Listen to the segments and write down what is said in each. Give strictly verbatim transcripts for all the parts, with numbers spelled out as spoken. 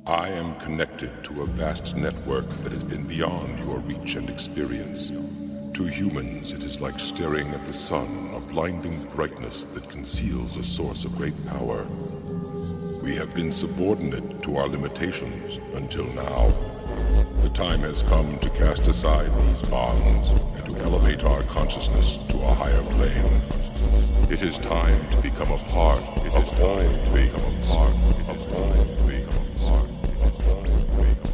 I am connected to a vast network that has been beyond your reach and experience. To humans, it is like staring at the sun, a blinding brightness that conceals a source of great power. We have been subordinate to our limitations until now. The time has come to cast aside these bonds and to elevate our consciousness to a higher plane. It is time to become a part. It is time to become a part. It is time to become a part. It is time to become a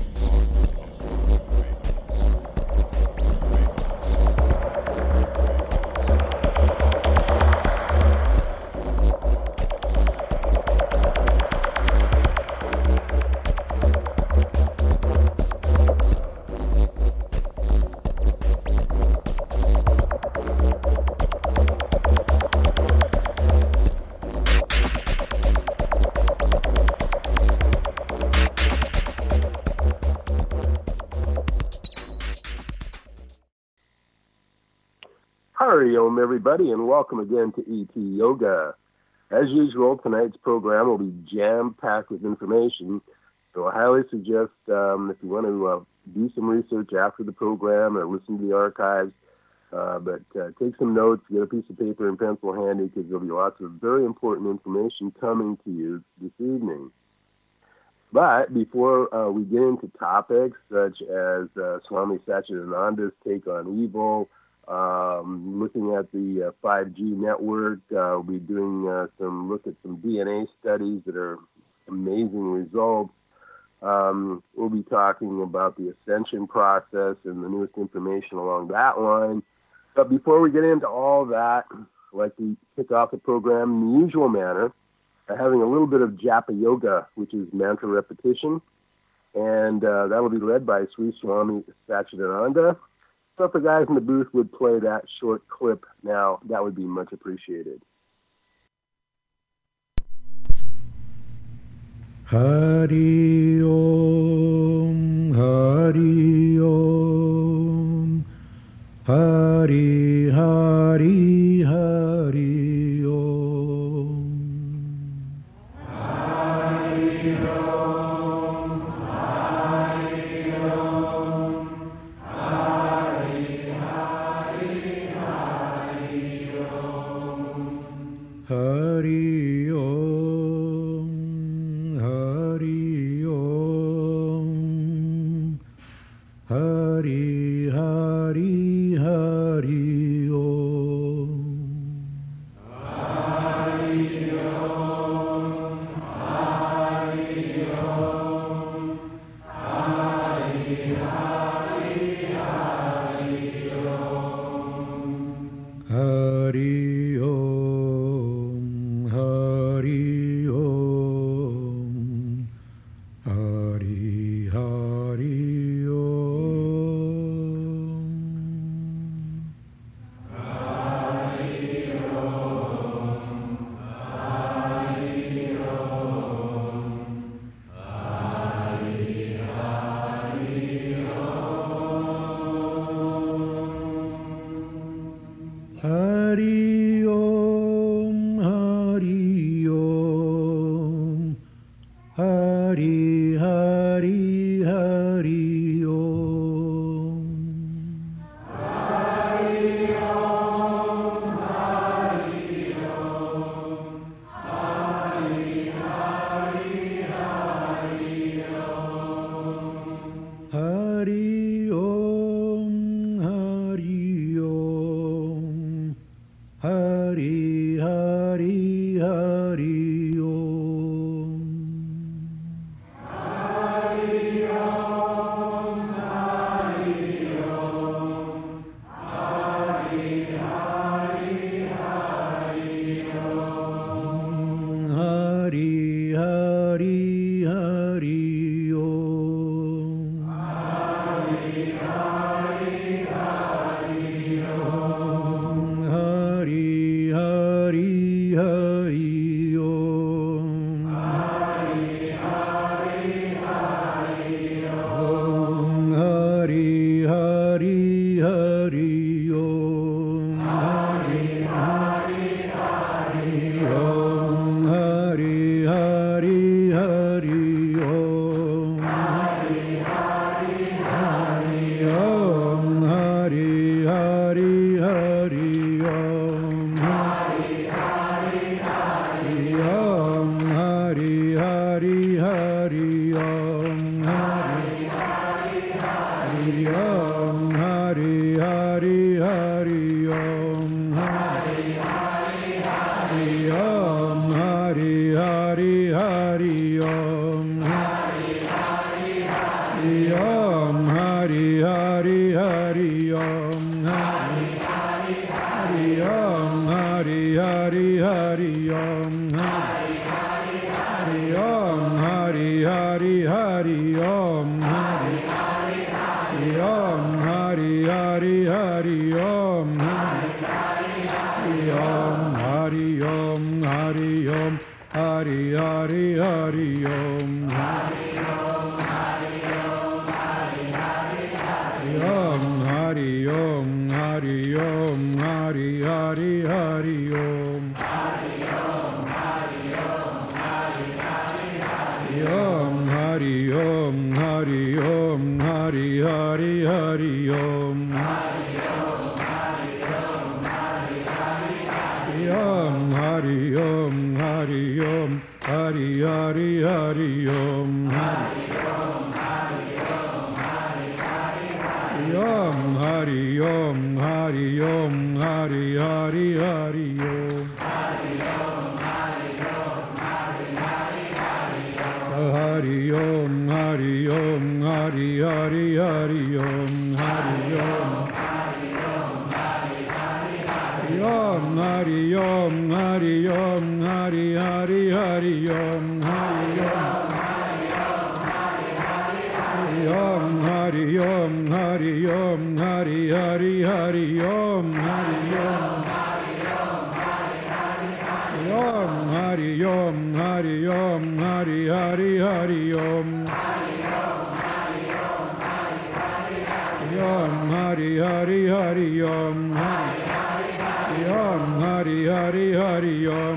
Hariom, everybody, and welcome again to E T Yoga. As usual, tonight's program will be jam-packed with information, so I highly suggest um, if you want to uh, do some research after the program or listen to the archives, uh, but uh, take some notes, get a piece of paper and pencil handy, because there'll be lots of very important information coming to you this evening. But before uh, we get into topics such as uh, Swami Satchidananda's take on evil, Um, looking at the uh, five G network, uh, we'll be doing uh, some look at some D N A studies that are amazing results. Um, we'll be talking about the ascension process and the newest information along that line. But before we get into all that, I'd like to kick off the program in the usual manner by having a little bit of Japa Yoga, which is mantra repetition, and uh, that will be led by Sri Swami Satchidananda. So if the guys in the booth would play that short clip now, that would be much appreciated. Hari Om, Hari Om, Hari Hari Hari Om. Hari Om, Hari Om, Hari Hari Hari Om. Hari Om, Hari Om, Hari Hari Hari Om. Hari Om, Hari Om, Hari Hari Hari Om. Hari Om, Hari Om, Hari Hari Om. Hari Om, Hari Om, Hari Hari Om. Hari Om, Hari Om, Hari Hari Hari Om. Hari Om, Hari Om, Hari Hari Hari Om. Hari Om, Hari Om, Hari Hari Hari Om. Hari Om, Hari Om, Hari Hari Hari Om. Hari Hari Hari Om. Hari Hari Hari Om. Hari Hari Hari Om. Hari Hari Hari Om. Hari Hari Hari Om. Hari Hari Hari Om. Hari Hari Hari Om. Hari Hari Om. Hari Hari Hari Om. Hari Hari Hari Om. Hari Hari Hari Om. Hari Hari Hari Om. Hari Hari Hari Om. Hari Hari Hari Om. Hari Hari Hari Om. Hari Hari Hari Om. Hari Om. Hari Om. Hari Hari Hari Om. Hari Om. Hari Om. Hari Hari Hari Om. Hari Om. Hari Om. Hari Hari Hari Om. Hari Om. Hari Om. Hari Hari Hari Om. Hari Om. Hari Om. Hari Hari Hari Om. Hari Om. Hari Om. Hari Hari Hari Om. Hari Om. Hari Om. Hari Hari Hari Om. Hari Om. Hari Om. Hari Hari Hari Om. Hari Om. Hari Om. Hari Hari Hari Om. Hari Om. Hari Om. Hari Hari Hari Om. Hari Om. Hari Om. Hari Hari Hari Om. Hari Om. Hari Om. Hari Hari Hari Om. Hari Om. Hari Om. Hari Hari Hari Om. Hari Om. Om. Hari Om. Hari Om. Hari Hari Hari Om. Hari Om. Om. Hari Om. Hari Om. Hari Hari Hari Om. Om. Hari Hari Hari Om. Om. Hari Hari Hari Om.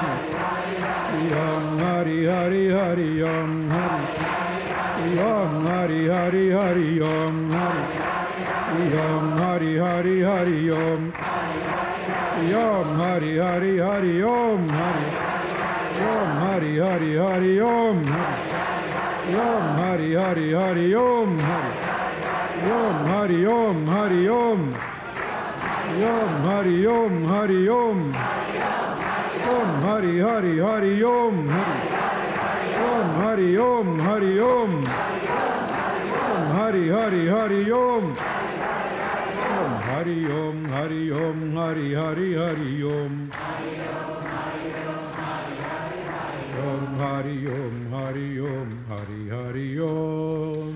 Om. Hari Hari Hari Om. Om. Hari Hari Hari Om. Om. Hari Hari Hari Om. Om. Hari Hari Hari Om. Om. Hari Hari Hari Om. Om. Hari Hari Hari Om. Om. Hari Om. Hari Om. Om. Hari Om. Hari Om. Om. Hari Hari Hari Om. Om. Hari Om. Hari Om. Om. Hari Hari Hari Om. Om. Hari Om. Hari Om. Hari Hari Hari Om. Om. Hari Om. Hari Om. Hari Hari Om.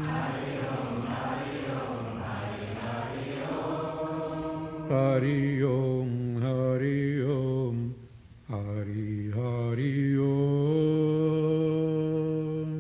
Hari Om. Hari Om. Hari Hari Om.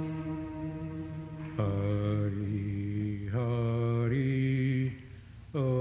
Hari Hari Om.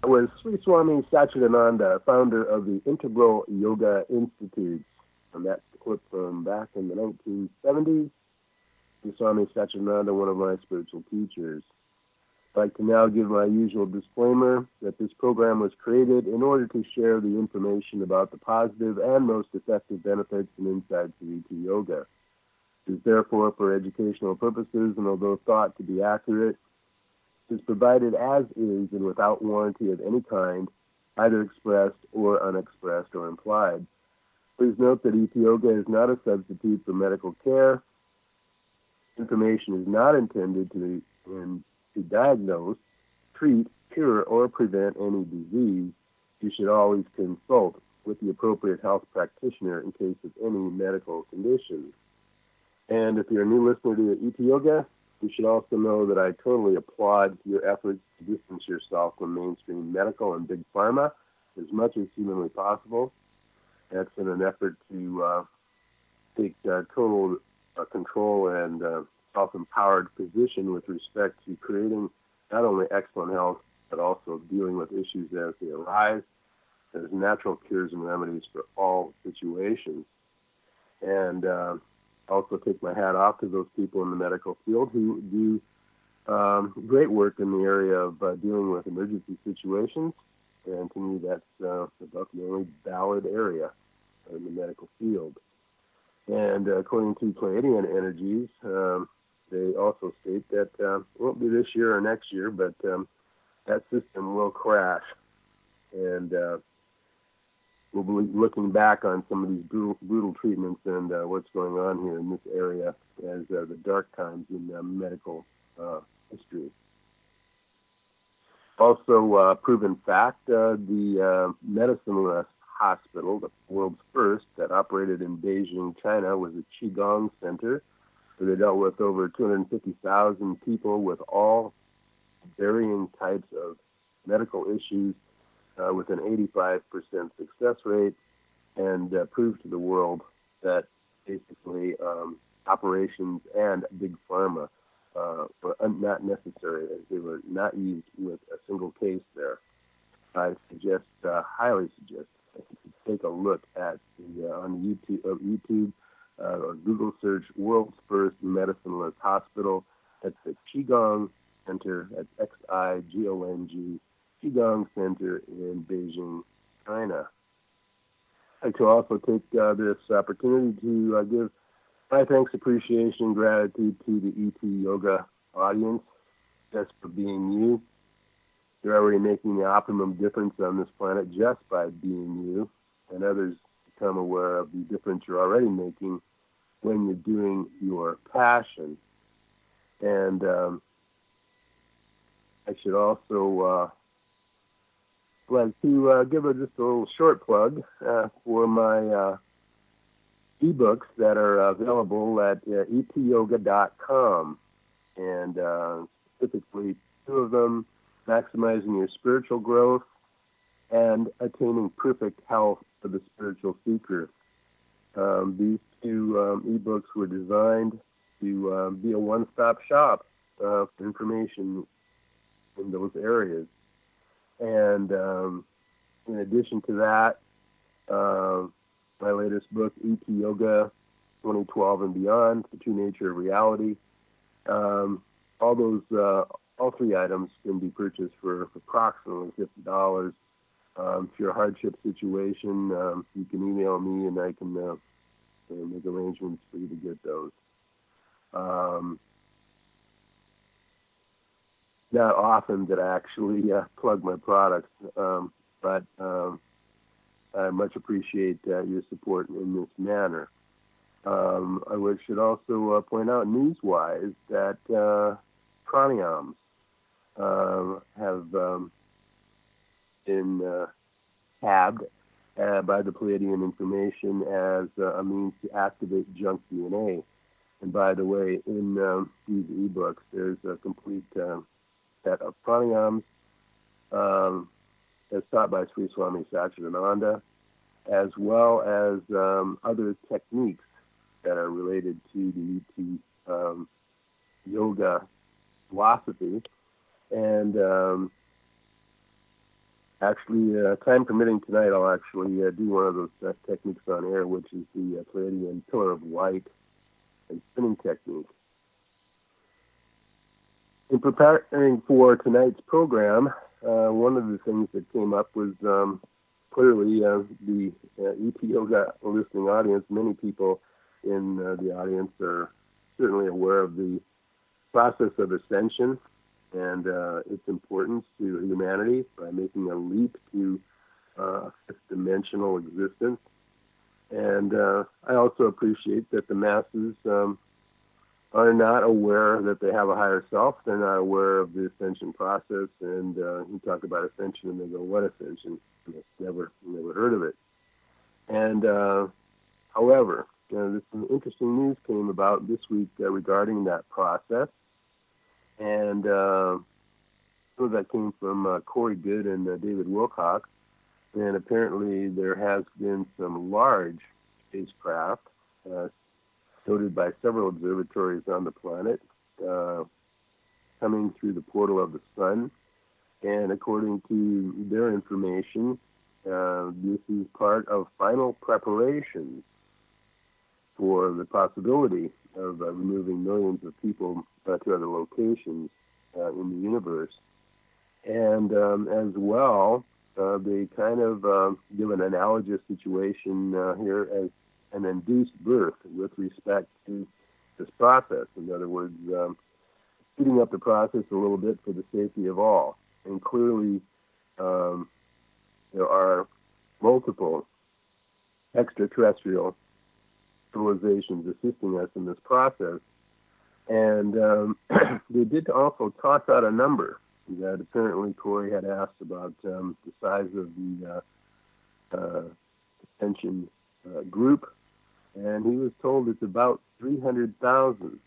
was Sri Swami Satchidananda, founder of the Integral Yoga Institute. And that's the clip from back in the nineteen seventies. Sri Swami Satchidananda, one of my spiritual teachers. I'd like to now give my usual disclaimer that this program was created in order to share the information about the positive and most effective benefits and insights of E T Yoga. It is therefore for educational purposes, and although thought to be accurate, is provided as is and without warranty of any kind, either expressed or unexpressed or implied. Please note that E T Yoga is not a substitute for medical care. Information is not intended to, in, to diagnose, treat, cure, or prevent any disease. You should always consult with the appropriate health practitioner in case of any medical condition. And if you're a new listener to E T Yoga, you should also know that I totally applaud your efforts to distance yourself from mainstream medical and big pharma as much as humanly possible. That's in an effort to uh, take uh, total uh, control and uh, self-empowered position with respect to creating not only excellent health, but also dealing with issues as they arise as natural cures and remedies for all situations. And uh, also take my hat off to those people in the medical field who do um, great work in the area of uh, dealing with emergency situations. And to me, that's uh, about the only valid area in the medical field. And uh, according to Pleiadian Energies, um, they also state that uh, it won't be this year or next year, but um, that system will crash. And uh, we'll be looking back on some of these brutal, brutal treatments and uh, what's going on here in this area as uh, the dark times in uh, medical uh, history. Also, uh, proven fact, uh, the uh, Medicineless Hospital, the world's first, that operated in Beijing, China, was a Qigong center where they dealt with over two hundred fifty thousand people with all varying types of medical issues uh, with an eighty-five percent success rate, and uh, proved to the world that basically um, operations and big pharma Uh, were not necessary, as they were not used with a single case there. I suggest, uh, highly suggest, that you take a look at the uh, on YouTube, uh, YouTube uh, or Google search "World's First Medicineless Hospital." That's the Qigong Center. That's X I G O N G, Qigong Center in Beijing, China. I'd like to also take uh, this opportunity to uh, give my thanks, appreciation, gratitude to the E T Yoga audience just for being you. You're already making the optimum difference on this planet just by being you, and others become aware of the difference you're already making when you're doing your passion. And um, I should also uh, like to uh, give a, just a little short plug uh, for my uh, ebooks that are available at uh, e t yoga dot com, and uh, specifically two of them, Maximizing Your Spiritual Growth and Attaining Perfect Health for the Spiritual Seeker. Um, these two um, ebooks were designed to uh, be a one-stop shop uh, for information in those areas. And um, in addition to that, uh, my latest book, E T Yoga twenty twelve and Beyond, The True Nature of Reality. Um, all those, uh, all three items can be purchased for approximately fifty dollars. Um, if you're a hardship situation, um, you can email me and I can uh, make arrangements for you to get those. Um, not often that I actually uh, plug my products, um, but um, I much appreciate uh, your support in this manner. Um, I would, should also uh, point out, news-wise, that uh, pranayams uh, have um, been uh, tabbed uh, by the Pleiadian information as uh, a means to activate junk D N A. And by the way, in um, these ebooks, there's a complete uh, set of pranayams um, as taught by Sri Swami Satchidananda, as well as um, other techniques that are related to the E T um, yoga philosophy. And um, Actually, uh, time permitting tonight, I'll actually uh, do one of those uh, techniques on air, which is the uh, Pleiadian Pillar of Light and spinning technique. In preparing for tonight's program, uh, one of the things that came up was um, clearly uh, the uh, E T Yoga listening audience. Many people in uh, the audience are certainly aware of the process of ascension and uh, its importance to humanity by making a leap to uh, fifth dimensional existence. And uh, I also appreciate that the masses um, are not aware that they have a higher self. They're not aware of the ascension process. And uh, you talk about ascension and they go, what ascension? And they've never, never heard of it. And uh, however, you know, this, some interesting news came about this week uh, regarding that process. And uh, some of that came from uh, Corey Goode and uh, David Wilcock. And apparently there has been some large spacecraft uh, noted by several observatories on the planet uh, coming through the portal of the sun. And according to their information, uh, this is part of final preparations for the possibility of uh, removing millions of people uh, to other locations uh, in the universe. And um, as well, uh, they kind of uh, give an analogous situation uh, here as an induced birth with respect to this process. In other words, um, speeding up the process a little bit for the safety of all. And clearly, um, there are multiple extraterrestrial civilizations assisting us in this process. And um, they did also toss out a number that apparently Corey had asked about um, the size of the uh, uh, ascension uh, group, and he was told it's about three hundred thousand.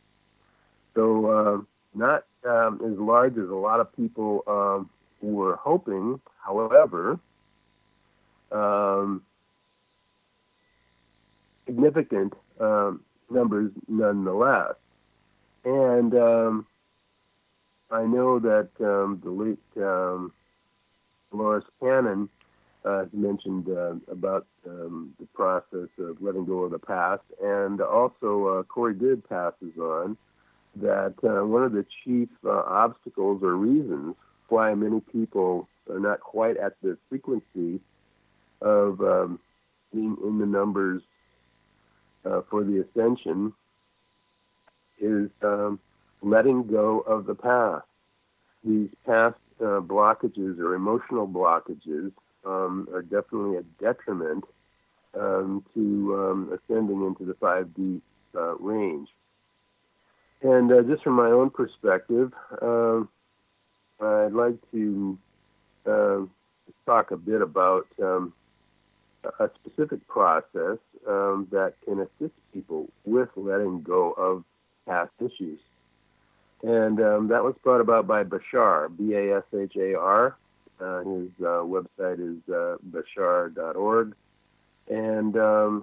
So uh, not um, as large as a lot of people um, were hoping. However, um, significant um, numbers nonetheless. And um, I know that um, the late um, Dolores Cannon uh, mentioned uh, about um, the process of letting go of the past, and also uh, Corey Goode passes on that uh, one of the chief uh, obstacles or reasons why many people are not quite at the frequency of um, being in the numbers uh, for the ascension is um, letting go of the past. These past uh, blockages or emotional blockages um, are definitely a detriment um, to um, ascending into the five D uh, range. And uh, just from my own perspective, uh, I'd like to uh, talk a bit about um, a specific process um, that can assist people with letting go of past issues. And um, that was brought about by Bashar, B A S H A R. Uh, his uh, website is uh, bashar dot org. And um,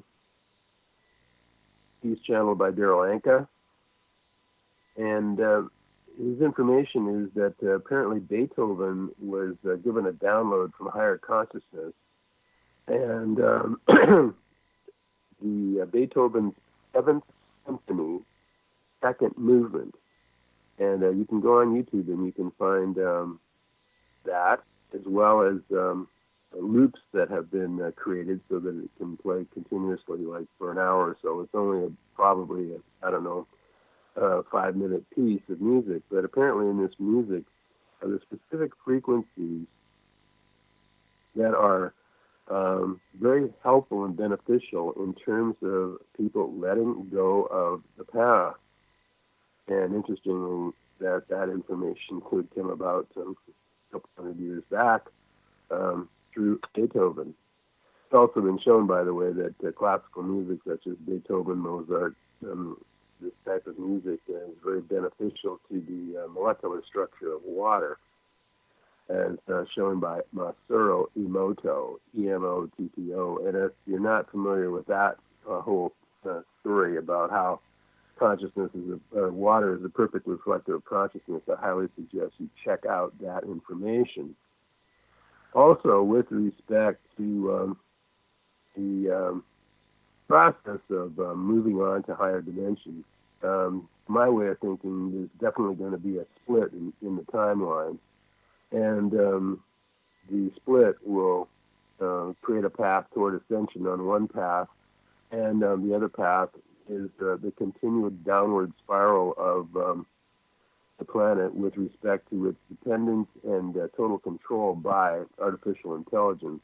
he's channeled by Daryl Anka. And uh, his information is that uh, apparently Beethoven was uh, given a download from higher consciousness. And um, the uh, Beethoven's Seventh Symphony, second movement. And uh, you can go on YouTube and you can find um, that, as well as um, loops that have been uh, created so that it can play continuously, like for an hour or so. It's only a, probably, a, I don't know, a five-minute piece of music. But apparently in this music are the specific frequencies that are um, very helpful and beneficial in terms of people letting go of the past. And interestingly, that that information could come about um, a couple hundred years back um, through Beethoven. It's also been shown, by the way, that uh, classical music such as Beethoven, Mozart, um, this type of music uh, is very beneficial to the uh, molecular structure of water, as uh, shown by Masaru Emoto, E M O T T O. And if you're not familiar with that uh, whole uh, story about how consciousness is a, uh, water is a perfect reflector of consciousness, I highly suggest you check out that information. Also, with respect to um, the um, process of uh, moving on to higher dimensions, um, my way of thinking, there's definitely going to be a split in, in the timeline. And um, the split will uh, create a path toward ascension on one path, and um, the other path is uh, the continued downward spiral of um, the planet with respect to its dependence and uh, total control by artificial intelligence.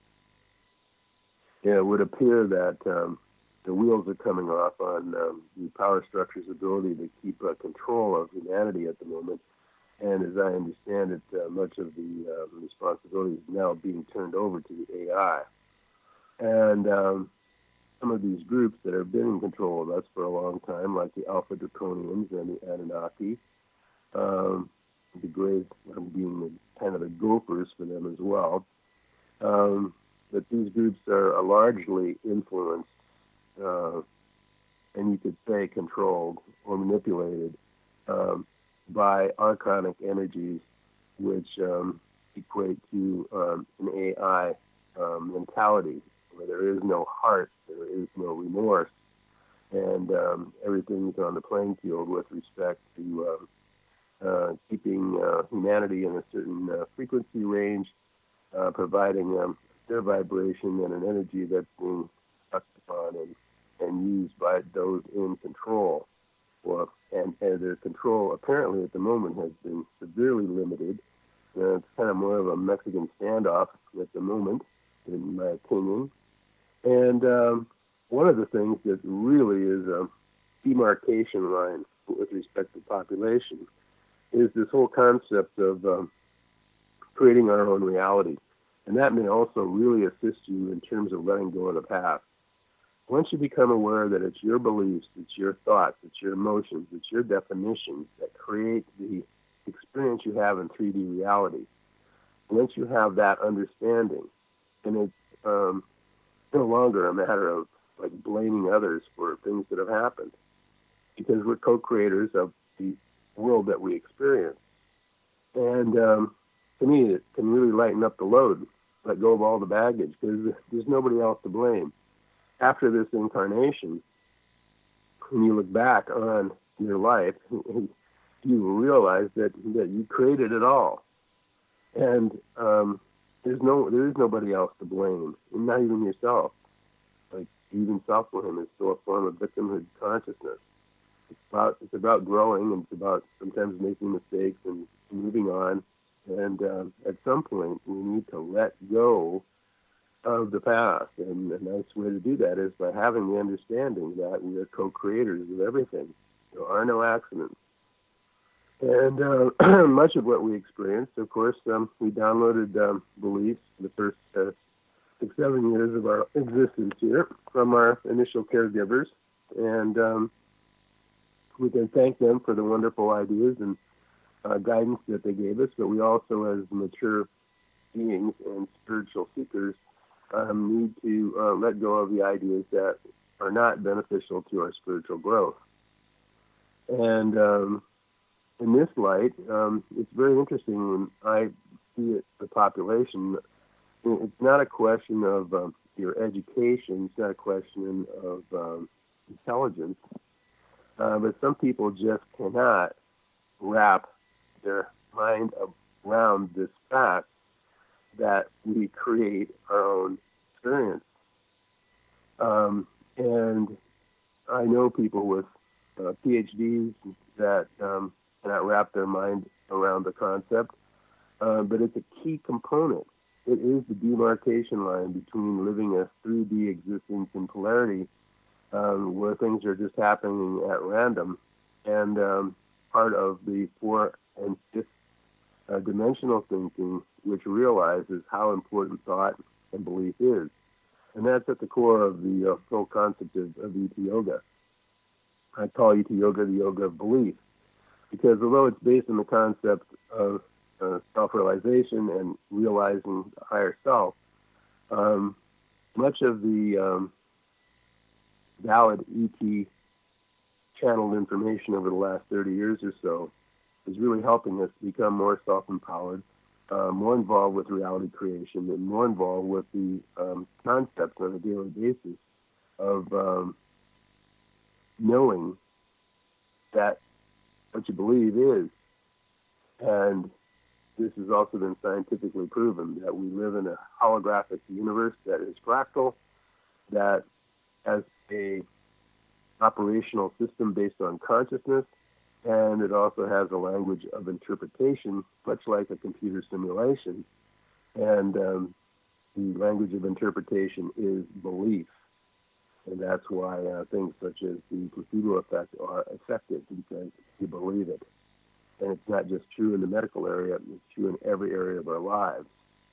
Yeah, it would appear that um, the wheels are coming off on um, the power structure's ability to keep uh, control of humanity at the moment. And as I understand it, uh, much of the uh, responsibility is now being turned over to the A I. And um, some of these groups that have been in control of us for a long time, like the Alpha Draconians and the Anunnaki, um, the Greys um, being the, kind of the gophers for them as well, um, that these groups are, are largely influenced, uh, and you could say controlled or manipulated, um, by archonic energies, which um, equate to um, an A I um, mentality, where there is no heart, there is no remorse, and um, everything's on the playing field with respect to um, uh, keeping uh, humanity in a certain uh, frequency range, uh, providing um, their vibration and an energy that's being sucked upon and, and used by those in control. Or, and, and their control apparently at the moment has been severely limited. Uh, it's kind of more of a Mexican standoff at the moment, in my opinion. And um, one of the things that really is a demarcation line with respect to population is this whole concept of um, creating our own reality. And that may also really assist you in terms of letting go of the past. Once you become aware that it's your beliefs, it's your thoughts, it's your emotions, it's your definitions that create the experience you have in three D reality, once you have that understanding, and it's um, no longer a matter of like blaming others for things that have happened, because we're co-creators of the world that we experience. And um, to me, it can really lighten up the load, let go of all the baggage, because there's nobody else to blame. After this incarnation, when you look back on your life, you will realize that, that you created it all. And um, there's no, there is nobody else to blame, and not even yourself. Like, even self-blame is still a form of victimhood consciousness. It's about, it's about growing, and it's about sometimes making mistakes and moving on. And um, at some point, we need to let go of the past, and a nice way to do that is by having the understanding that we are co-creators of everything. There are no accidents. And uh, much of what we experienced, of course, um, we downloaded um, beliefs the first uh, six, seven years of our existence here from our initial caregivers, and um, we can thank them for the wonderful ideas and uh, guidance that they gave us, but we also, as mature beings and spiritual seekers, Um, need to uh, let go of the ideas that are not beneficial to our spiritual growth. And um, in this light, um, it's very interesting when I see it, the population. It's not a question of um, your education. It's not a question of um, intelligence. Uh, but some people just cannot wrap their mind around this fact that we create our own experience. Um, and I know people with uh, P H Ds that um, cannot wrap their mind around the concept, uh, but it's a key component. It is the demarcation line between living a three D existence in polarity, um, where things are just happening at random, and um, part of the four and fifth uh, dimensional thinking, which realizes how important thought and belief is. And that's at the core of the uh, whole concept of, of E T Yoga. I call E T Yoga the yoga of belief, because although it's based on the concept of uh, self-realization and realizing the higher self, um, much of the um, valid E T channeled information over the last thirty years or so is really helping us become more self-empowered, uh, more involved with reality creation and more involved with the um, concepts on a daily basis of um, knowing that what you believe is. And this has also been scientifically proven that we live in a holographic universe that is fractal, that has a operational system based on consciousness, and it also has a language of interpretation, much like a computer simulation. And um, the language of interpretation is belief. And that's why uh, things such as the placebo effect are effective, because you believe it. And it's not just true in the medical area, it's true in every area of our lives.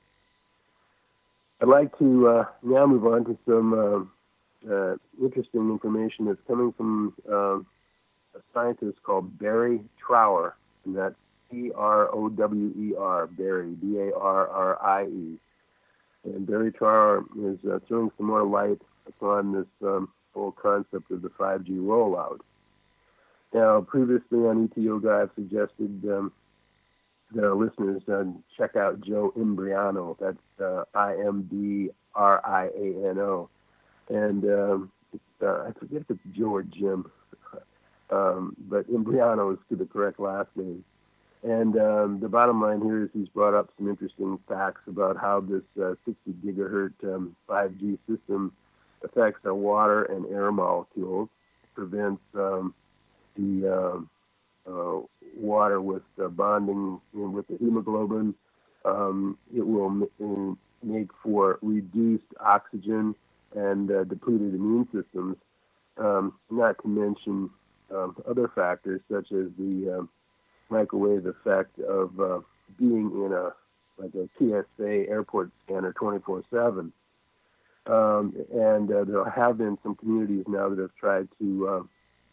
I'd like to uh, now move on to some uh, uh, interesting information that's coming from uh, a scientist called Barry Trower, and that's T R O W E R, Barry, B A R R I E. And Barry Trower is uh, throwing some more light upon this um, whole concept of the five G rollout. Now, previously on E T Yoga, I've suggested um, that our listeners uh, check out Joe Imbriano. That's uh, I M B R I A N O. And um, it's, uh, I forget if it's Joe or Jim, um, but Imbriano is the correct last name. And um, the bottom line here is he's brought up some interesting facts about how this uh, sixty gigahertz um, five G system affects our water and air molecules, prevents um, the uh, uh, water with uh, bonding in with the hemoglobin. Um, it will m- make for reduced oxygen and uh, depleted immune systems, um, not to mention um, other factors such as the uh, microwave effect of uh, being in a like a T S A airport scanner twenty-four seven. Um, and uh, there have been some communities now that have tried to uh,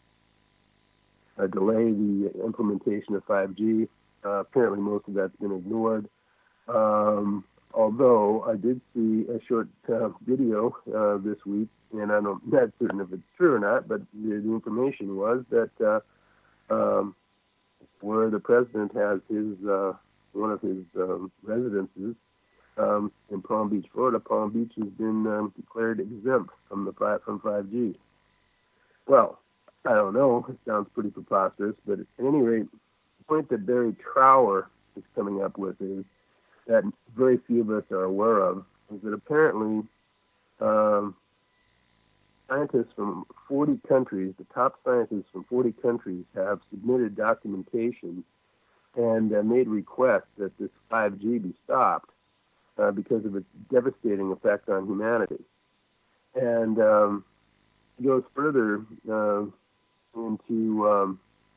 uh, delay the implementation of five G. Uh, apparently, most of that's been ignored. Um, although I did see a short uh, video uh, this week, and I'm not certain if it's true or not, but the, the information was that uh, um, where the president has his uh, one of his um, residences um, in Palm Beach, Florida, Palm Beach has been um, declared exempt from the five, from five G. Well, I don't know. It sounds pretty preposterous, but at any rate, the point that Barry Trower is coming up with is that very few of us are aware of, is that apparently um, scientists from forty countries, the top scientists from forty countries, have submitted documentation and uh, made requests that this five G be stopped uh, because of its devastating effect on humanity. And um, it goes further uh, into um,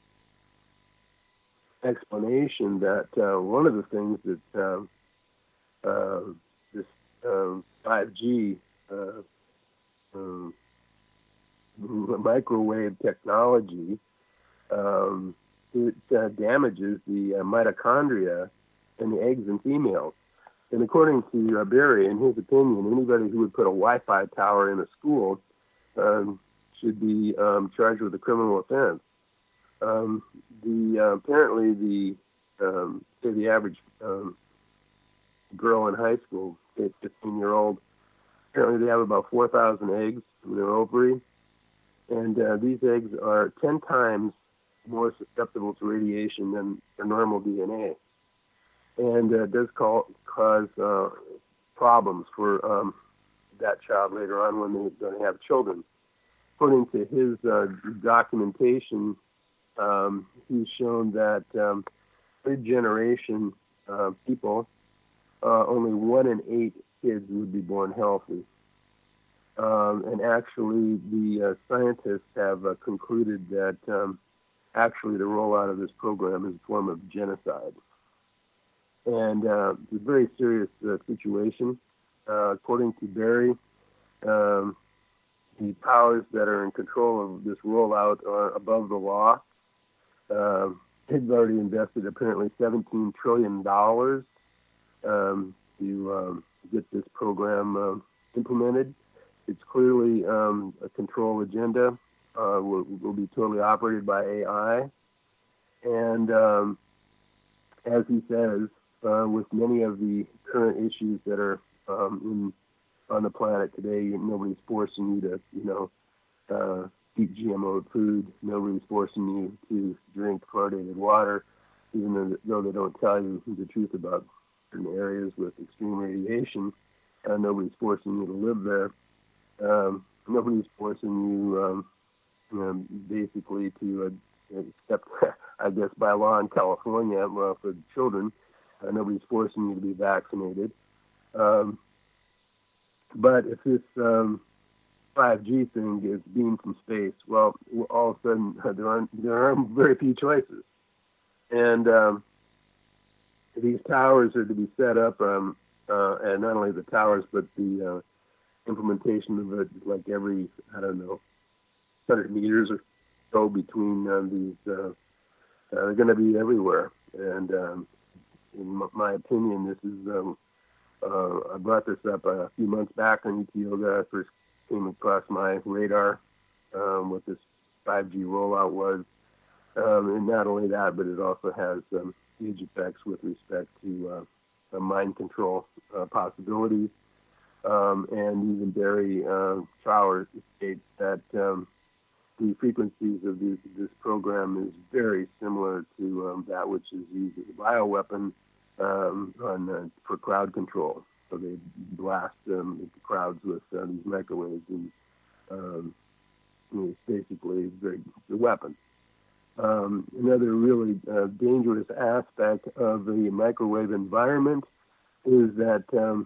explanation that uh, one of the things that uh, uh, this uh, five G uh, um, microwave technology, um, it uh, damages the uh, mitochondria in the eggs in females. And according to uh, Barry, in his opinion, anybody who would put a Wi-Fi tower in a school um, should be um, charged with a criminal offense. Um, the uh, apparently the um, say the average um, girl in high school, say fifteen year old, apparently they have about four thousand eggs in their ovary, and uh, these eggs are ten times more susceptible to radiation than their normal D N A, and uh, does call, cause uh, problems for um, that child later on when they're going to have children. According to his uh, documentation, Um, he's shown that um, third generation uh, people, uh, only one in eight kids would be born healthy. Um, and actually, the uh, scientists have uh, concluded that um, actually the rollout of this program is a form of genocide. And uh, it's a very serious uh, situation. Uh, according to Barry, um, the powers that are in control of this rollout are above the law. Uh, they've already invested apparently seventeen trillion dollars um, to um, get this program uh, implemented. It's clearly um, a control agenda. Uh, will, will be totally operated by A I. And um, as he says, uh, with many of the current issues that are um, in on the planet today. Nobody's forcing you to, you know, uh, eat G M O food. Nobody's forcing you to drink fluoridated water, even though, though they don't tell you the truth about certain areas with extreme radiation. Uh, nobody's forcing you to live there. Um, nobody's forcing you, um, you know, basically to, uh, except, I guess, by law in California, well, for children, uh, nobody's forcing you to be vaccinated. Um, but if this um, five G thing is beamed from space, well, all of a sudden uh, there aren't there are very few choices, and um, these towers are to be set up, um, uh, and not only the towers, but the uh, implementation of it, like every I don't know, one hundred meters or so between uh, these. Uh, uh, they're going to be everywhere, and um, in m- my opinion, this is. Um, uh, I brought this up a few months back on E T Yoga. I first came across my radar, um, what this five G rollout was. Um, and not only that, but it also has um, huge effects with respect to uh, mind control uh, possibilities. Um, and even Barry uh, Trower states that um, the frequencies of this, this program is very similar to um, that which is used as a bioweapon um, on, uh, for crowd control. So they blast um, the crowds with uh, these microwaves, and um, you know, it's basically very, a weapon. Um, another really uh, dangerous aspect of the microwave environment is that um,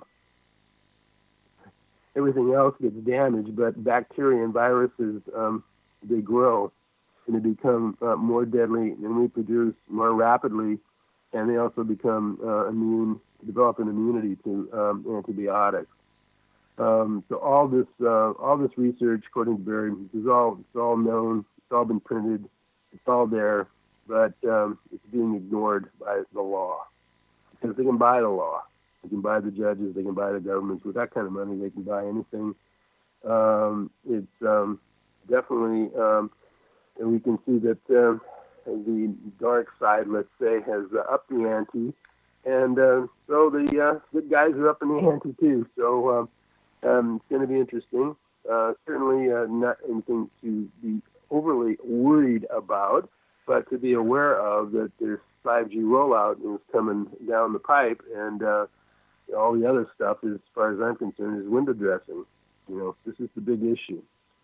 everything else gets damaged, but bacteria and viruses, um, they grow and they become uh, more deadly and reproduce more rapidly, and they also become uh, immune, develop an immunity to um, antibiotics. Um, so all this, uh, all this research, according to Barry, is all it's all known. It's all been printed. It's all there, but um, it's being ignored by the law because they can buy the law. They can buy the judges. They can buy the governments. With that kind of money, they can buy anything. Um, it's um, definitely, um, and we can see that um, the dark side, let's say, has uh, upped the ante, and uh, so the uh, good guys are up in the ante too. So uh, um, it's going to be interesting. Uh, certainly uh, not anything to be overly worried about, but to be aware of that this five G rollout is coming down the pipe, and uh, all the other stuff, as far as I'm concerned, is window dressing. You know, this is the big issue,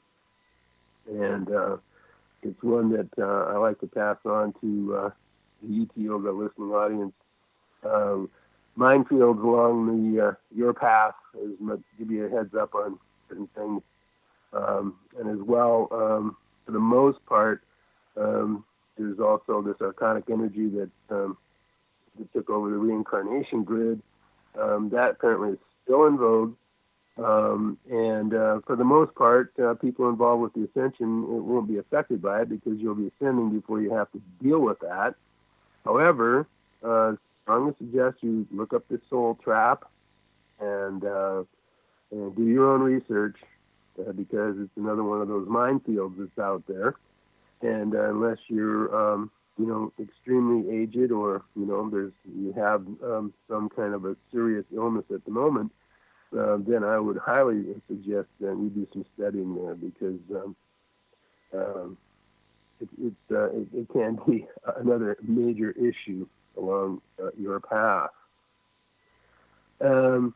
and uh, it's one that uh, I like to pass on to uh, the E T Yoga listening audience. Um, minefields along the uh, your path, as much give you a heads up on certain things, um, and as well. Um, For the most part, um, there's also this archonic energy that, um, that took over the reincarnation grid. Um, that apparently is still in vogue. Um, and uh, for the most part, uh, people involved with the ascension it won't be affected by it because you'll be ascending before you have to deal with that. However, uh, I strongly suggest you look up this soul trap and, uh, and do your own research. Uh, because it's another one of those minefields that's out there, and uh, unless you're, um, you know, extremely aged or you know, there's you have um, some kind of a serious illness at the moment, uh, then I would highly suggest that you do some studying there because um, um, it, it's uh, it, it can be another major issue along uh, your path. Um,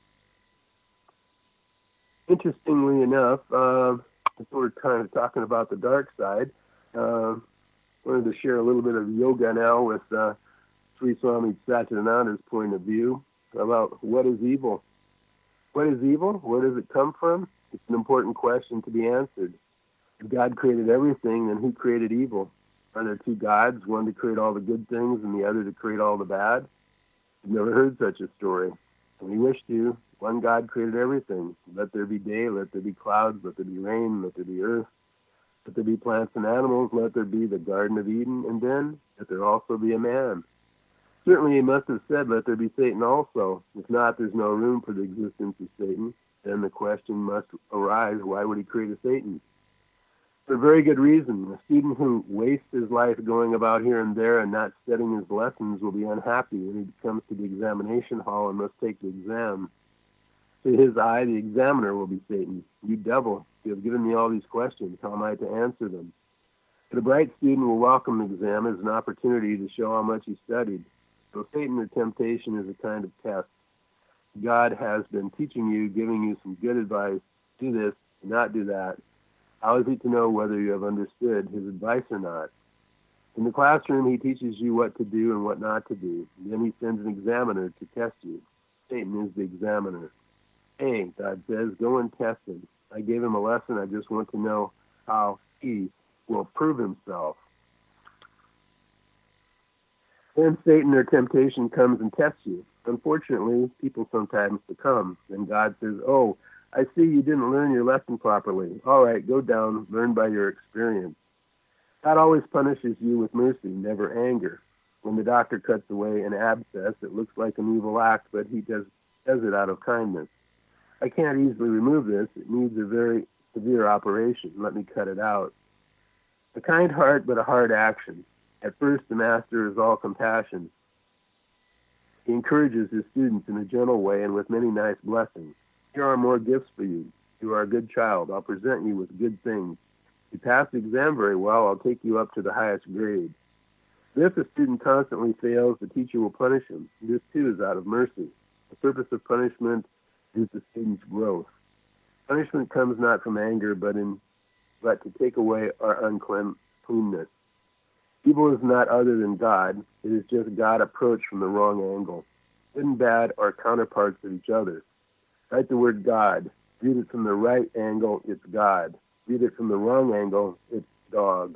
Interestingly enough, uh, we're kind of talking about the dark side. Uh, wanted to share a little bit of yoga now with uh, Sri Swami Satchidananda's point of view about what is evil. What is evil? Where does it come from? It's an important question to be answered. If God created everything, then who created evil? Are there two gods, one to create all the good things and the other to create all the bad? I've never heard such a story. When he wished to, one God created everything. Let there be day, let there be clouds, let there be rain, let there be earth, let there be plants and animals, let there be the Garden of Eden, and then let there also be a man. Certainly he must have said, let there be Satan also. If not, there's no room for the existence of Satan. Then the question must arise, why would he create a Satan? For a very good reason. A student who wastes his life going about here and there and not studying his lessons will be unhappy when he comes to the examination hall and must take the exam. To his eye, the examiner will be Satan. You devil, you have given me all these questions. How am I to answer them? But a bright student will welcome the exam as an opportunity to show how much he studied. So Satan or temptation is a kind of test. God has been teaching you, giving you some good advice. Do this, not do that. How is he to know whether you have understood his advice or not? In the classroom, he teaches you what to do and what not to do. Then he sends an examiner to test you. Satan is the examiner. Hey, God says, go and test him. I gave him a lesson. I just want to know how he will prove himself. Then Satan or temptation comes and tests you. Unfortunately, people sometimes succumb. Then God says, oh, I see you didn't learn your lesson properly. All right, go down, learn by your experience. God always punishes you with mercy, never anger. When the doctor cuts away an abscess, it looks like an evil act, but he does, does it out of kindness. I can't easily remove this. It needs a very severe operation. Let me cut it out. A kind heart, but a hard action. At first, the master is all compassion. He encourages his students in a gentle way and with many nice blessings. Here are more gifts for you. You are a good child. I'll present you with good things. If you pass the exam very well, I'll take you up to the highest grade. If a student constantly fails, the teacher will punish him. This, too, is out of mercy. The purpose of punishment is the student's growth. Punishment comes not from anger, but in but to take away our uncleanness. Evil is not other than God. It is just God approached from the wrong angle. Good and bad are counterparts of each other. Write the word God. Read it from the right angle, it's God. Read it from the wrong angle, it's dog.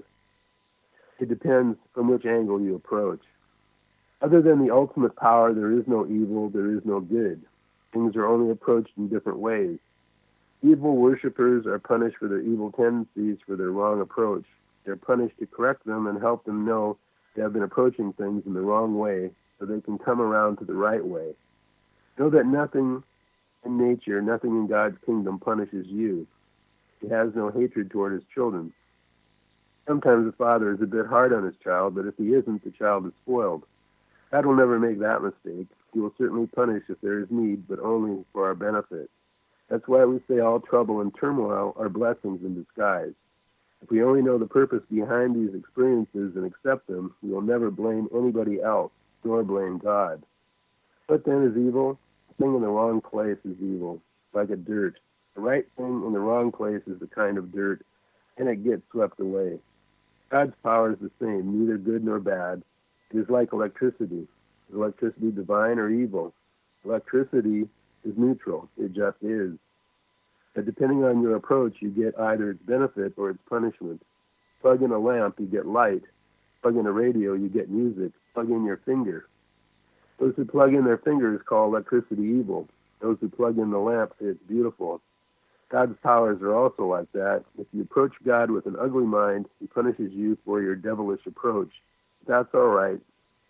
It depends from which angle you approach. Other than the ultimate power, there is no evil, there is no good. Things are only approached in different ways. Evil worshippers are punished for their evil tendencies, for their wrong approach. They're punished to correct them and help them know they have been approaching things in the wrong way so they can come around to the right way. Know that nothing in nature, nothing in God's kingdom punishes you. He has no hatred toward his children. Sometimes the father is a bit hard on his child, but if he isn't, the child is spoiled. God will never make that mistake. He will certainly punish if there is need, but only for our benefit. That's why we say all trouble and turmoil are blessings in disguise. If we only know the purpose behind these experiences and accept them, we will never blame anybody else, nor blame God. What then is evil? The thing in the wrong place is evil, like a dirt. The right thing in the wrong place is the kind of dirt, and it gets swept away. God's power is the same, neither good nor bad. It is like electricity. Is electricity divine or evil? Electricity is neutral. It just is. But depending on your approach, you get either its benefit or its punishment. Plug in a lamp, you get light. Plug in a radio, you get music. Plug in your finger. Those who plug in their fingers call electricity evil. Those who plug in the lamp say it's beautiful. God's powers are also like that. If you approach God with an ugly mind, he punishes you for your devilish approach. That's all right.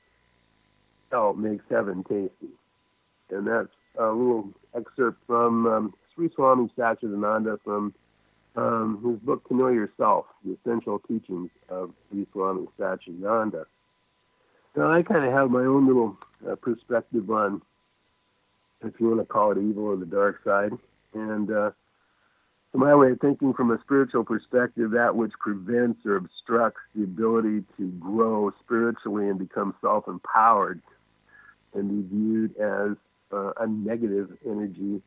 Hell makes heaven tasty. And that's a little excerpt from um, Sri Swami Satchidananda from um, his book, To Know Yourself, The Essential Teachings of Sri Swami Satchidananda. Now, I kind of have my own little uh, perspective on, if you want to call it evil or the dark side. And uh, from my way of thinking from a spiritual perspective, that which prevents or obstructs the ability to grow spiritually and become self-empowered and be viewed as uh, a negative energy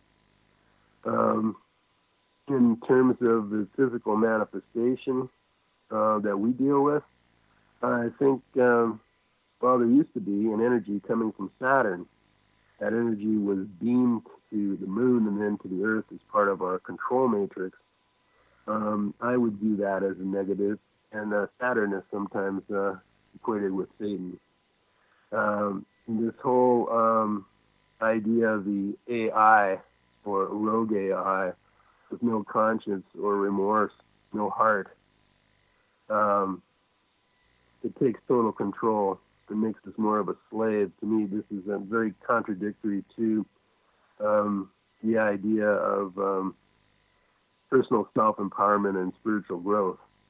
um, in terms of the physical manifestation uh, that we deal with. I think, um, well, there used to be an energy coming from Saturn. That energy was beamed to the moon and then to the earth as part of our control matrix. Um, I would view that as a negative, and uh, Saturn is sometimes uh, equated with Satan. Um, this whole um, idea of the A I, or rogue A I, with no conscience or remorse, no heart, um, it takes total control. It makes us more of a slave. To me, this is uh, very contradictory to um, the idea of um, personal self-empowerment and spiritual growth.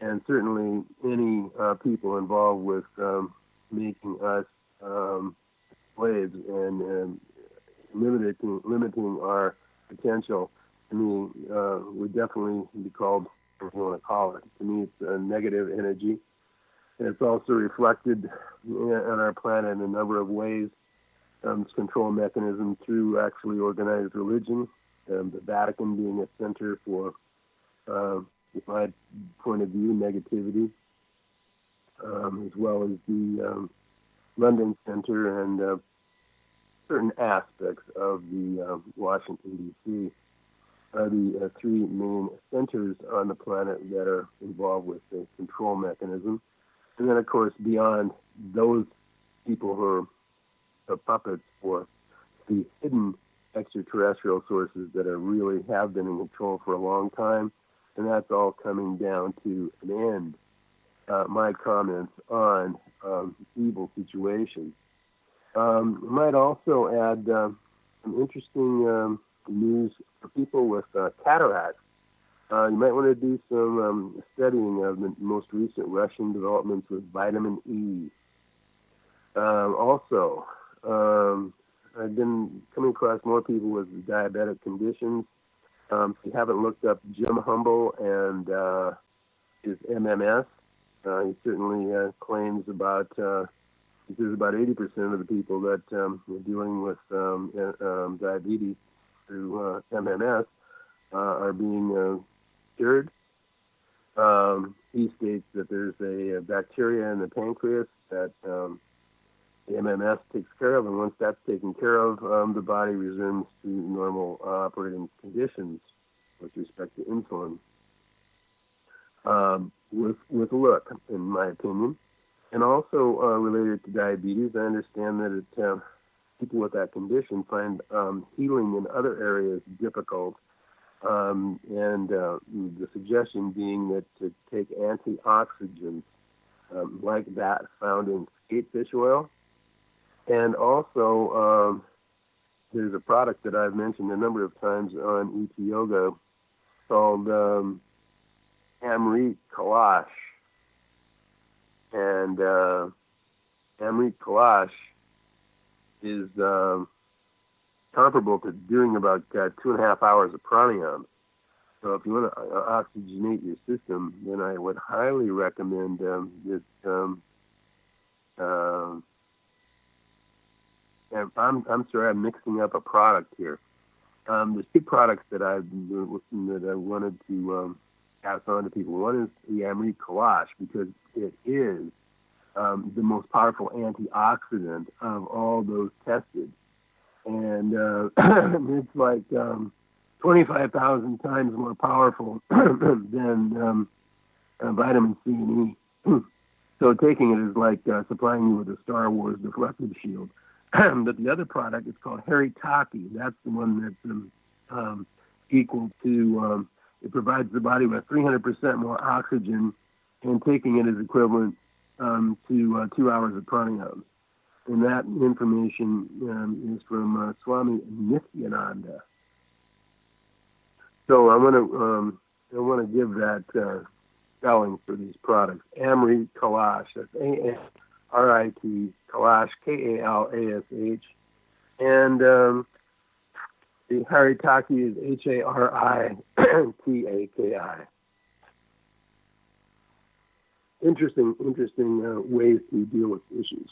and certainly any uh, people involved with um, making us um, slaves and, and limiting, limiting our potential, to me, uh, would definitely be called, what you want to call it. To me, it's a negative energy. And it's also reflected on our planet in a number of ways. Um, it's control mechanism through actually organized religion, um, the Vatican being a center for, uh, in my point of view, negativity, um, as well as the um, London Center and uh, certain aspects of the uh, Washington, D C are the uh, three main centers on the planet that are involved with the control mechanism. And then, of course, beyond those people who are the puppets for the hidden extraterrestrial sources that are really have been in control for a long time, and that's all coming down to an end. Uh, my comments on um, evil situations. Um, I might also add uh, some interesting um, news for people with uh, cataracts. Uh, you might want to do some um, studying of the most recent Russian developments with vitamin E. Um, also, um, I've been coming across more people with diabetic conditions. Um, if you haven't looked up Jim Humble and uh, his M M S, uh, he certainly uh, claims about uh, there's about eighty percent of the people that um, are dealing with um, uh, um, diabetes through uh, M M S uh, are being uh, cured. Um, he states that there's a, a bacteria in the pancreas that um, the M M S takes care of, and once that's taken care of, um, the body resumes to normal uh, operating conditions with respect to insulin. Um, with with look, in my opinion, and also uh, related to diabetes, I understand that it, uh, people with that condition find um, healing in other areas difficult, um, and uh, the suggestion being that to take antioxidants um, like that found in skatefish oil. And also, um, there's a product that I've mentioned a number of times on E T Yoga called um, Amrit Kalash. And uh, Amrit Kalash is um, comparable to doing about uh, two and a half hours of pranayama. So if you want to oxygenate your system, then I would highly recommend um, this um, uh, I'm I'm sorry, I'm mixing up a product here. Um, there's two products that I that I wanted to um, pass on to people. One is the Amrit Kalash, because it is um, the most powerful antioxidant of all those tested, and uh, it's like um, twenty-five thousand times more powerful than um, uh, vitamin C and E. So taking it is like uh, supplying you with a Star Wars deflective shield. But the other product is called Haritaki. That's the one that's um, um, equal to, um, it provides the body with three hundred percent more oxygen, and taking it is equivalent um, to uh, two hours of pranayama. And that information um, is from uh, Swami Nityananda. So I want to um, I want to give that uh, spelling for these products. Amrit Kalash. That's A M R I T Kalash, K A L A S H, and um, the Haritaki is H A R I T A K I. Interesting, interesting uh, ways to deal with issues.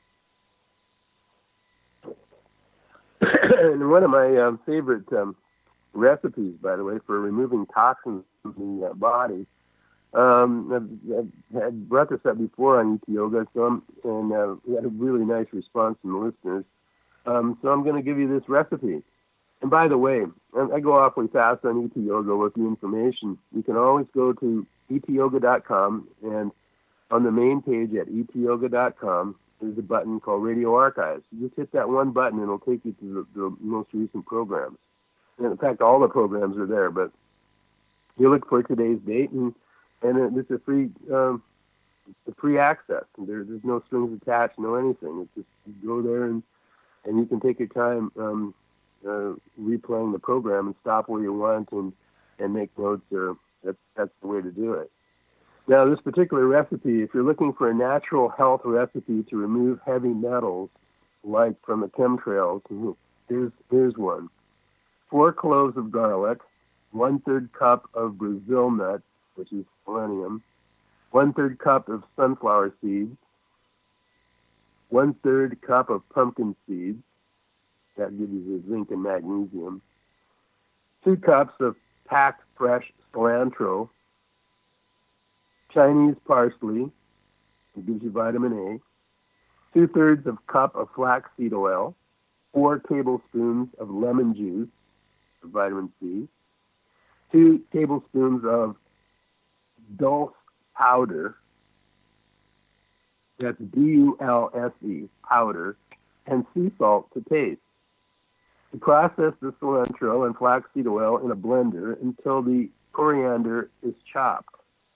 And one of my um, favorite um, recipes, by the way, for removing toxins from the uh, body. Um, I've, I've had brought this up before on E T Yoga, so I'm, and uh, we had a really nice response from the listeners. Um, so I'm going to give you this recipe. And by the way, I, I go awfully fast on E T Yoga with the information. You can always go to E T yoga dot com, and on the main page at E T yoga dot com, there's a button called Radio Archives. You just hit that one button, and it'll take you to the, the most recent programs. And in fact, all the programs are there, but you look for today's date, and And it's a free, um, it's a free access. There, there's no strings attached, no anything. It's just you go there and, and you can take your time um, uh, replaying the program and stop where you want and, and make notes. Or that's that's the way to do it. Now, this particular recipe, if you're looking for a natural health recipe to remove heavy metals, like from the chemtrails, here's, here's one. Four cloves of garlic, one-third cup of Brazil nuts, which is selenium, one-third cup of sunflower seeds, one-third cup of pumpkin seeds, that gives you the zinc and magnesium, two cups of packed fresh cilantro, Chinese parsley, it gives you vitamin A, two-thirds of cup of flaxseed oil, four tablespoons of lemon juice for vitamin C, two tablespoons of dulse powder, that's D U L S E, powder, and sea salt to taste. To process the cilantro and flaxseed oil in a blender until the coriander is chopped.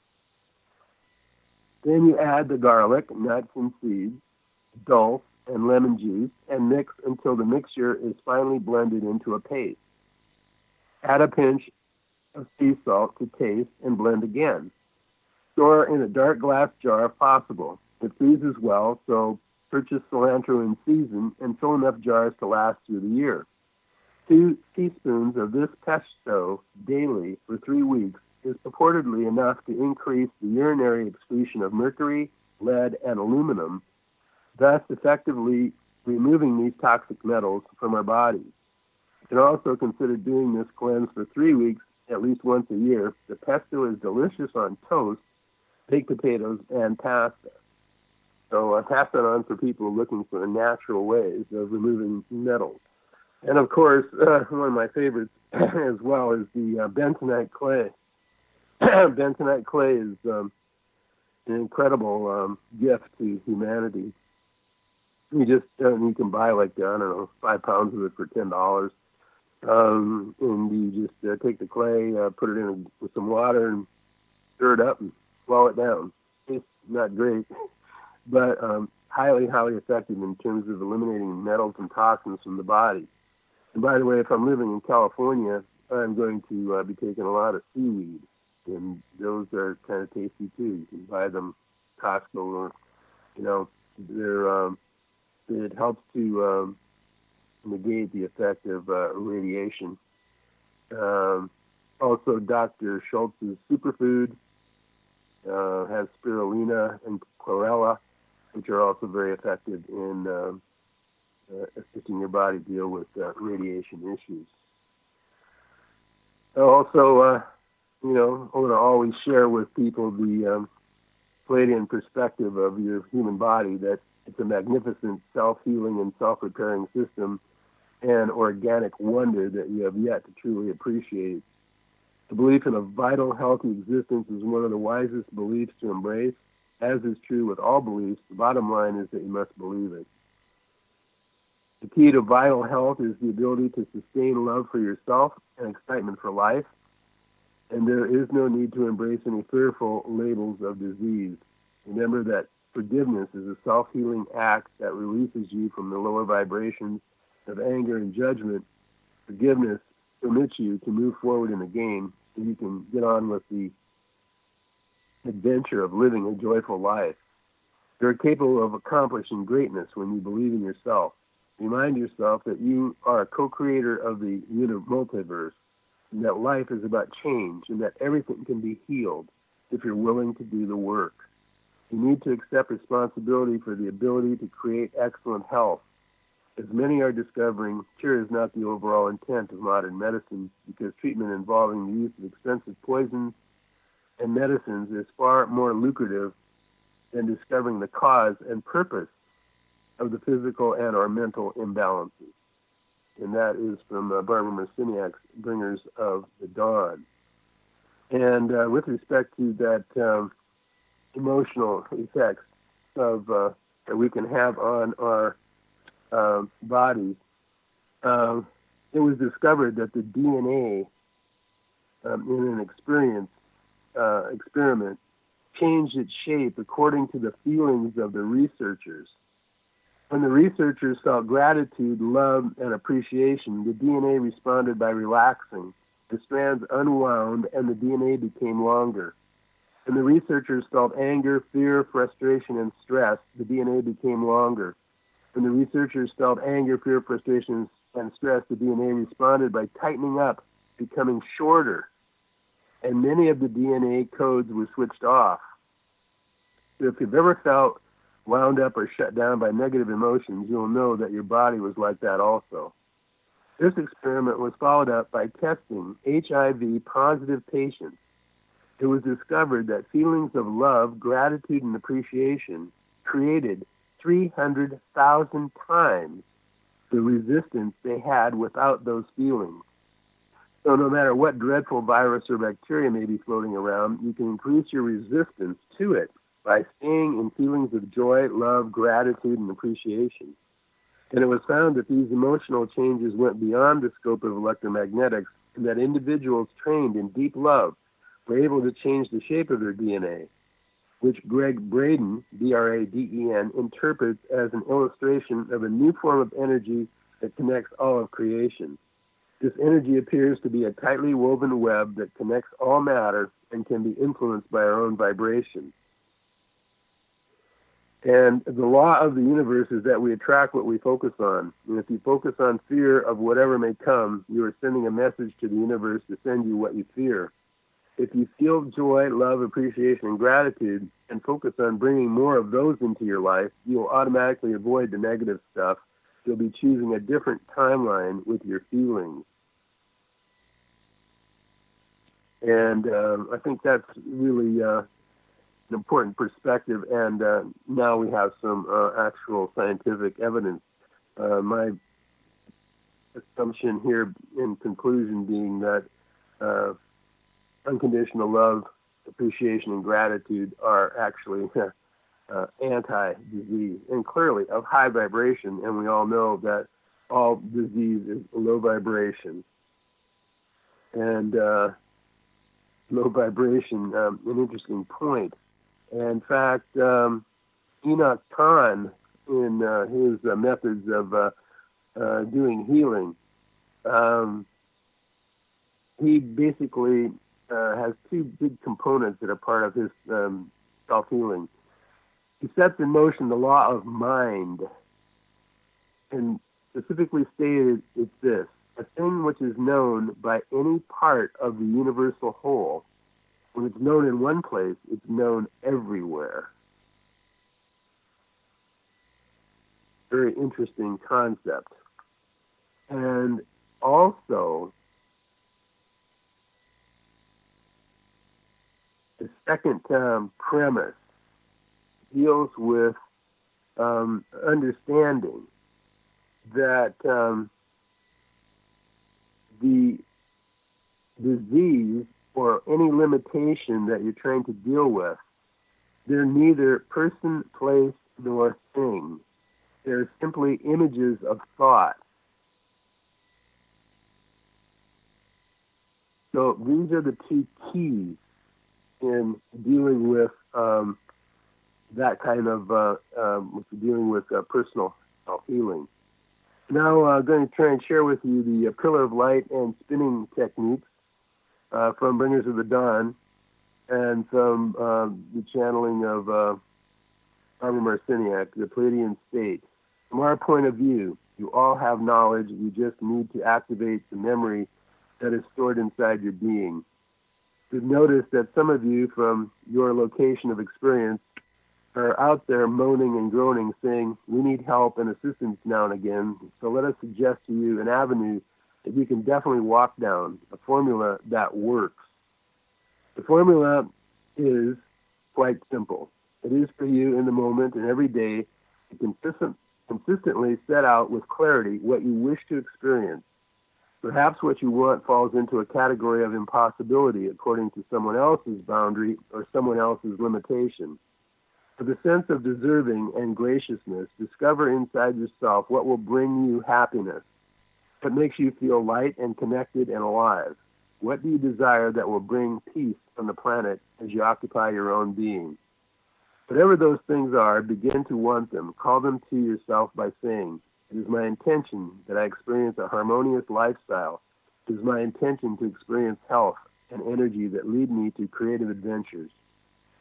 Then you add the garlic, nuts and seeds, dulse, and lemon juice, and mix until the mixture is finally blended into a paste. Add a pinch of sea salt to taste and blend again. Store in a dark glass jar if possible. It freezes well, so purchase cilantro in season and fill enough jars to last through the year. Two teaspoons of this pesto daily for three weeks is purportedly enough to increase the urinary excretion of mercury, lead, and aluminum, thus effectively removing these toxic metals from our bodies. You can also consider doing this cleanse for three weeks, at least once a year. The pesto is delicious on toast, baked potatoes, and pasta. So I pass that on for people looking for natural ways of removing metals. And of course, uh, one of my favorites as well is the uh, bentonite clay. Bentonite clay is um, an incredible um, gift to humanity. You just uh, you can buy like I don't know five pounds of it for ten dollars, um, and you just uh, take the clay, uh, put it in with some water, and stir it up and swallow it down. It's not great, but um, highly, highly effective in terms of eliminating metals and toxins from the body. And by the way, if I'm living in California, I'm going to uh, be taking a lot of seaweed, and those are kind of tasty too. You can buy them at Costco, or you know, they're um, it helps to um, negate the effect of uh, radiation. Um, also, Doctor Schultz's superfood uh, has spirulina and chlorella, which are also very effective in um, uh, assisting your body deal with uh, radiation issues. Also, uh, you know, I want to always share with people the um, Palladian perspective of your human body, that it's a magnificent self-healing and self-repairing system and organic wonder that you have yet to truly appreciate. The belief in a vital, healthy existence is one of the wisest beliefs to embrace. As is true with all beliefs, the bottom line is that you must believe it. The key to vital health is the ability to sustain love for yourself and excitement for life, and there is no need to embrace any fearful labels of disease. Remember that forgiveness is a self-healing act that releases you from the lower vibrations of anger and judgment. Forgiveness permits you to move forward in the game so you can get on with the adventure of living a joyful life. You're capable of accomplishing greatness when you believe in yourself. Remind yourself that you are a co-creator of the multiverse, and that life is about change, and that everything can be healed if you're willing to do the work. You need to accept responsibility for the ability to create excellent health. As many are discovering, cure is not the overall intent of modern medicine, because treatment involving the use of expensive poisons and medicines is far more lucrative than discovering the cause and purpose of the physical and or mental imbalances. And that is from uh, Barbara Marciniak's Bringers of the Dawn. And uh, with respect to that um, emotional effects of uh, that we can have on our uh, bodies, um, it was discovered that the D N A um, in an experience uh, experiment changed its shape according to the feelings of the researchers. When the researchers felt gratitude, love, and appreciation, the D N A responded by relaxing. The strands unwound, and the D N A became longer. When the researchers felt anger, fear, frustration, and stress, the D N A became longer. When the researchers felt anger, fear, frustration, and stress, the D N A responded by tightening up, becoming shorter, and many of the D N A codes were switched off. So if you've ever felt wound up or shut down by negative emotions, you'll know that your body was like that also. This experiment was followed up by testing H I V-positive patients. It was discovered that feelings of love, gratitude, and appreciation created three hundred thousand times the resistance they had without those feelings. So no matter what dreadful virus or bacteria may be floating around, you can increase your resistance to it by staying in feelings of joy, love, gratitude, and appreciation. And it was found that these emotional changes went beyond the scope of electromagnetics, and that individuals trained in deep love were able to change the shape of their D N A, which Greg Braden, B R A D E N, interprets as an illustration of a new form of energy that connects all of creation. This energy appears to be a tightly woven web that connects all matter and can be influenced by our own vibration. And the law of the universe is that we attract what we focus on. And if you focus on fear of whatever may come, you are sending a message to the universe to send you what you fear. If you feel joy, love, appreciation, and gratitude, and focus on bringing more of those into your life, you will automatically avoid the negative stuff. You'll be choosing a different timeline with your feelings. And uh, I think that's really uh, an important perspective, and uh, now we have some uh, actual scientific evidence. Uh, my assumption here in conclusion being that uh, unconditional love, appreciation, and gratitude are actually uh, anti-disease, and clearly of high vibration, and we all know that all disease is low vibration. And uh, low vibration, um, an interesting point. In fact, um, Enoch Kahn, in uh, his uh, methods of uh, uh, doing healing, um, he basically uh, has two big components that are part of his um, self-healing. He sets in motion the law of mind, and specifically stated it's this: a thing which is known by any part of the universal whole. When it's known in one place, it's known everywhere. Very interesting concept. And also, the second um, premise deals with um, understanding that um, the disease or any limitation that you're trying to deal with, they're neither person, place, nor thing. They're simply images of thought. So these are the two keys in dealing with um, that kind of, uh, um, with dealing with uh, personal healing. Now I'm uh, going to try and share with you the uh, pillar of light and spinning techniques Uh, from Bringers of the Dawn, and from uh, the channeling of uh, Barbara Marciniak, the Pleiadian state. From our point of view, you all have knowledge. You just need to activate the memory that is stored inside your being. You've noticed that some of you, from your location of experience, are out there moaning and groaning, saying, we need help and assistance now and again. So let us suggest to you an avenue that you can definitely walk down, a formula that works. The formula is quite simple. It is for you in the moment and every day to consistent, consistently set out with clarity what you wish to experience. Perhaps what you want falls into a category of impossibility according to someone else's boundary or someone else's limitation. For the sense of deserving and graciousness, discover inside yourself what will bring you happiness. What makes you feel light and connected and alive? What do you desire that will bring peace on the planet as you occupy your own being? Whatever those things are, begin to want them. Call them to yourself by saying, it is my intention that I experience a harmonious lifestyle. It is my intention to experience health and energy that lead me to creative adventures.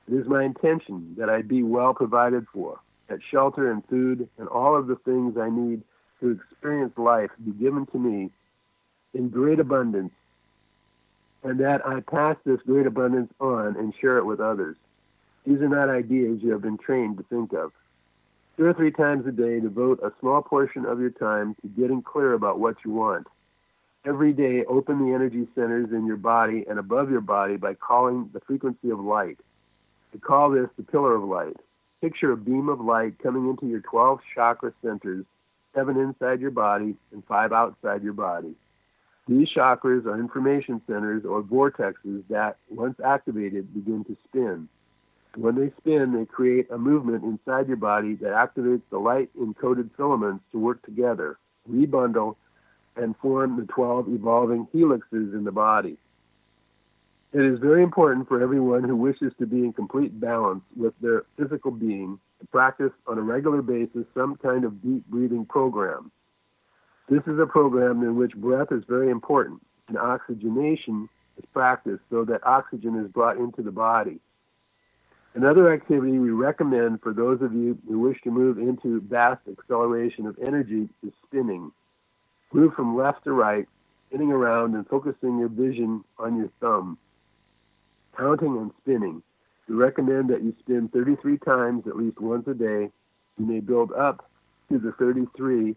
It is my intention that I be well provided for, that shelter and food and all of the things I need to experience life be given to me in great abundance, and that I pass this great abundance on and share it with others. These are not ideas you have been trained to think of. Two or three times a day, devote a small portion of your time to getting clear about what you want. Every day, open the energy centers in your body and above your body by calling the frequency of light. We call this the pillar of light. Picture a beam of light coming into your twelve chakra centers, seven inside your body and five outside your body. These chakras are information centers or vortexes that, once activated, begin to spin. When they spin, they create a movement inside your body that activates the light-encoded filaments to work together, rebundle, and form the twelve evolving helixes in the body. It is very important for everyone who wishes to be in complete balance with their physical being to practice on a regular basis some kind of deep breathing program. This is a program in which breath is very important, and oxygenation is practiced so that oxygen is brought into the body. Another activity we recommend for those of you who wish to move into vast acceleration of energy is spinning. Move from left to right, spinning around and focusing your vision on your thumb. Counting and spinning. We recommend that you spin thirty-three times at least once a day. You may build up to the thirty-three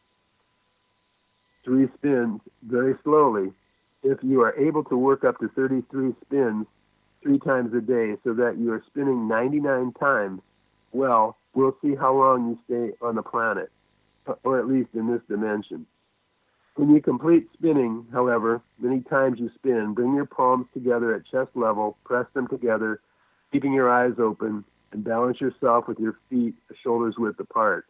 three spins very slowly. If you are able to work up to thirty-three spins three times a day so that you are spinning ninety-nine times, well, we'll see how long you stay on the planet, or at least in this dimension. When you complete spinning, however, many times you spin, bring your palms together at chest level, press them together, keeping your eyes open, and balance yourself with your feet a shoulder's width apart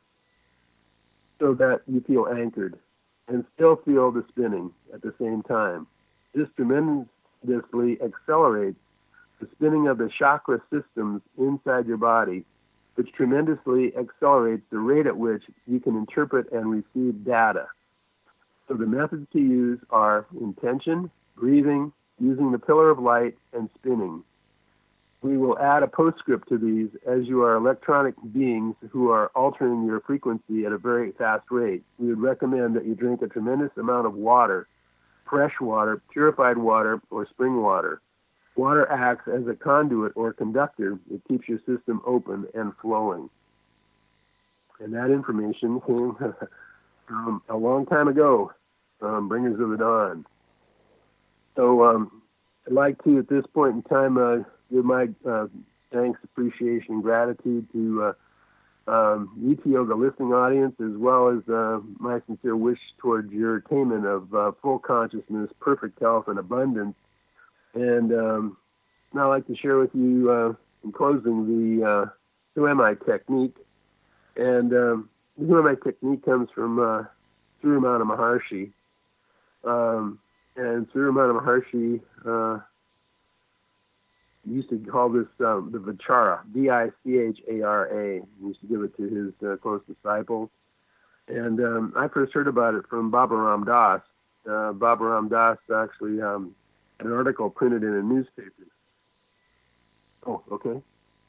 so that you feel anchored and still feel the spinning at the same time. This tremendously accelerates the spinning of the chakra systems inside your body, which tremendously accelerates the rate at which you can interpret and receive data. So the methods to use are intention, breathing, using the pillar of light, and spinning. We will add a postscript to these as you are electronic beings who are altering your frequency at a very fast rate. We would recommend that you drink a tremendous amount of water, fresh water, purified water, or spring water. Water acts as a conduit or conductor that keeps your system open and flowing. And that information came um, a long time ago, um, Bringers of the Dawn. So um, I'd like to, at this point in time, uh, give my uh, thanks, appreciation, and gratitude to uh, um, E T Yoga listening audience, as well as uh, my sincere wish towards your attainment of uh, full consciousness, perfect health, and abundance. And um, now I'd like to share with you, uh, in closing, the uh, Who Am I technique. And um, the Who Am I technique comes from uh, Sri Ramana Maharshi. Um, and Sri Ramana Maharshi uh, used to call this um, the Vichara, V I C H A R A. He used to give it to his uh, close disciples. And um, I first heard about it from Baba Ram Das. Uh, Baba Ram Das actually um, had an article printed in a newspaper. Oh, okay.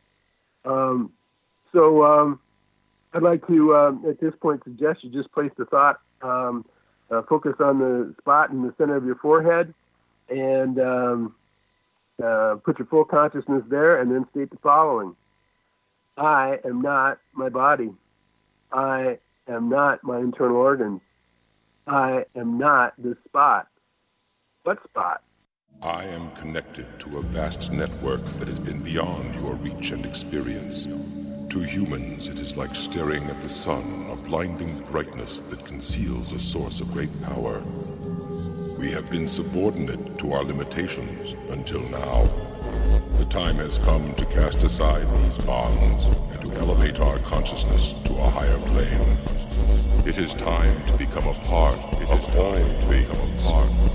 Um, so um, I'd like to, uh, at this point, suggest you just place the thought, um, uh, focus on the spot in the center of your forehead, and um, uh, put your full consciousness there, and then state the following. I am not my body. I am not my internal organs. I am not this spot. What spot? I am connected to a vast network that has been beyond your reach and experience. To humans, it is like staring at the sun, a blinding brightness that conceals a source of great power. We have been subordinate to our limitations until now. The time has come to cast aside these bonds and to elevate our consciousness to a higher plane. It is time to become a part. It is time to become a part